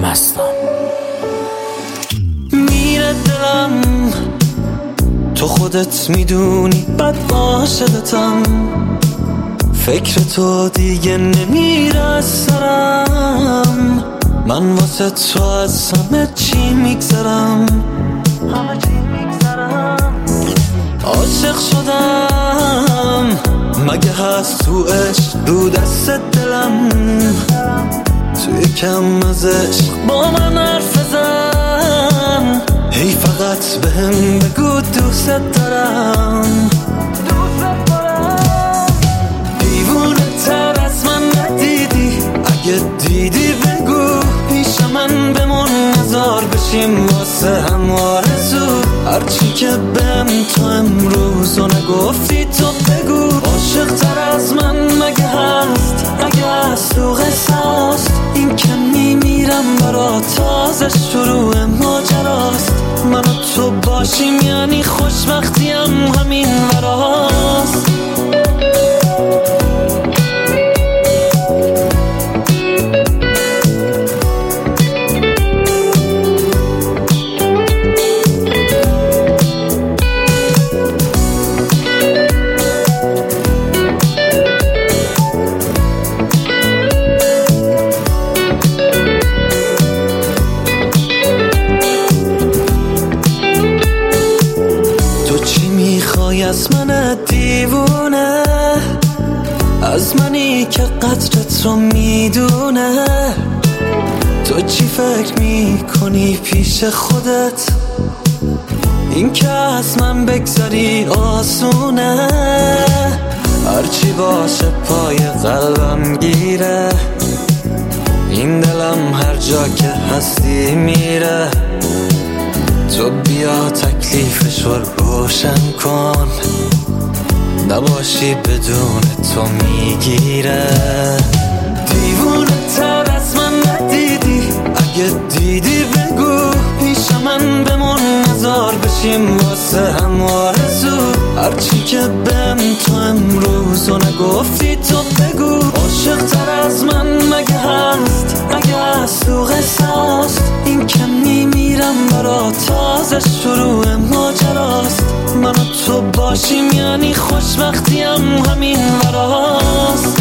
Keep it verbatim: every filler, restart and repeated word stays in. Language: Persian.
مستم. میره دلم تو خودت میدونی بد عاشقتم، فکر تو دیگه نمیره از سرم، من واسه تو از همه چی میگذرم، همه چی میگذرم. عاشق شدم مگه هست تو عشق رو دست دلم، توی کم از عشق با من حرف بزن، هی فقط بهم بگو دوست دارم. دیوونه تر از من ندیدی، اگه دیدی بگو پیش من بمون، نزار بشیم واسه هم آرزو، هرچی که بهم تو امروز و نگفتی تو بگو. عاشق تر از من مگه هست، مگه هست تو قصاست، این که میمیرم برا تازه شروع ماجراست، من و تو باشیم یعنی خوشبختیم همین وراست. از من دیوونه، از منی که قدرت رو میدونه، تو چی فکر میکنی پیش خودت، این که از من بگذاری آسونه، هرچی باشه پای قلبم گیره، این دلم هر جا که هستی میره، تو بیا تکلیفش رو روشن کن، نباشی بدون تو میگیره. دیوونه تر از من ندیدی، اگه دیدی بگو پیش من بمون، نزار بشیم واسه هم آرزو، هرچی که بهم تو امروز و نگفتی تو بگو. عاشق تر از من مگه هست، مگه هست تو قصاست، این که میمیرم برا تازه شروع ماجراست، من و تو باشیم یعنی خوشبختیم همین وراست.